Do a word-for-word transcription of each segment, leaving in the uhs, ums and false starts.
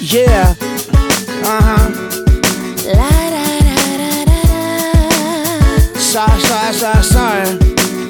Yeah. Uh-huh. La da da da da da. Sorry, sorry, sorry, sorry.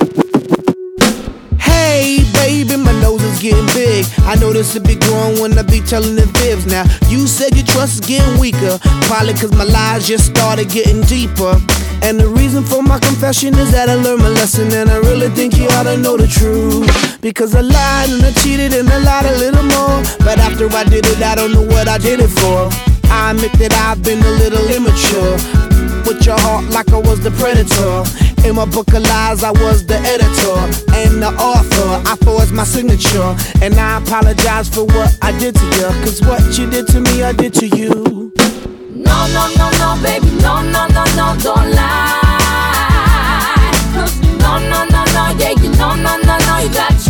Hey, baby, my nose is getting big. I know this will be growing when I be telling the fibs. Now, you said your trust is getting weaker. Probably cause my lies just started getting deeper. And the reason for my confession is that I learned my lesson, and I really think you ought to know the truth. Because I lied and I cheated and I lied a little more. But after I did it, I don't know what I did it for. I admit that I've been a little immature. With your heart like I was the predator. In my book of lies, I was the editor and the author. I forged my signature, and I apologize for what I did to you. Cause what you did to me, I did to you. No, no, no, no, baby, no, no, no, no, don't lie. No, no, no, no, yeah, you know, no, no, no, you gotta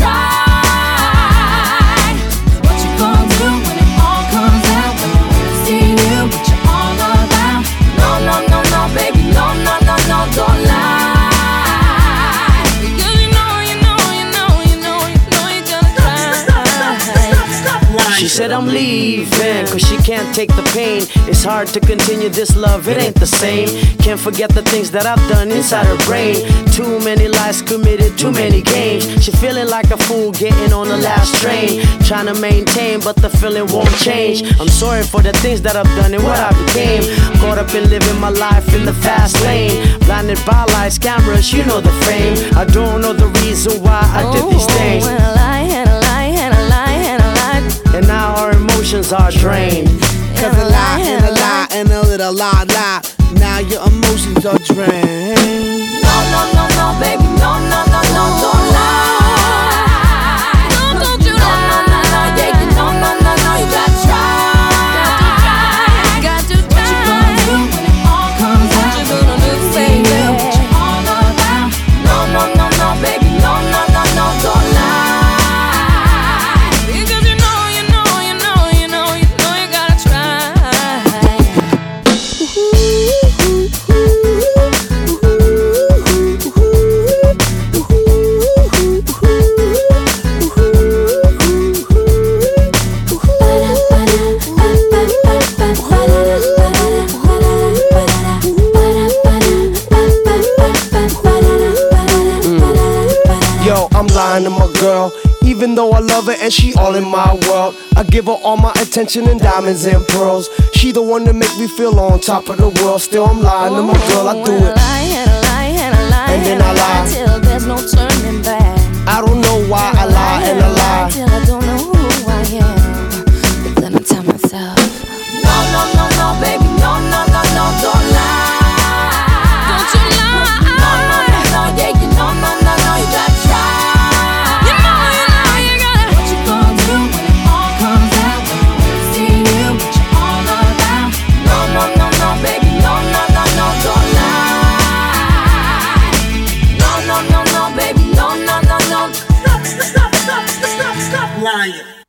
try. What you gonna do when it all comes out? When you really see you, what you all about? No, no, no, no, baby, no, no, no, no, don't lie. Because you know, you know, you know, you know, you know you're gonna cry. She said I'm leaving, cause she can't take the pain. It's hard to continue this love, it ain't the same. Can't forget the things that I've done inside her brain. Too many lies committed, too many games. She feeling like a fool getting on the last train. Trying to maintain, but the feeling won't change. I'm sorry for the things that I've done and what I became. Caught up in living my life in the fast lane. Blinded by lights, cameras, you know the fame. I don't know the reason why I did these things. Oh, and a lie, and a lie, and a lie, and a lie. And now our emotions are drained. Cause a lie and a lie and a little lie, lie. Now your emotions are drained. No, no, no, no, baby, no, no, no, no, don't lie. No, don't you lie. No, no, no, yeah, you know, no, no, no, you gotta try. Got to try. What you gonna do when it all comes out? What you gonna do, baby? What you all about? No, no, no, no, baby, no, no, no, no, don't lie. Because you know, you know, you know, you know, you know you gotta try. Yo, I'm lying to my girl, even though I love her and she all in my world. I give her all my attention and diamonds and pearls. She the one that make me feel on top of the world. Still I'm lying to my girl, I do it. And then I lie till there's no turning back. I don't know why I lie and I lie till I don't know who I am. But then I tell myself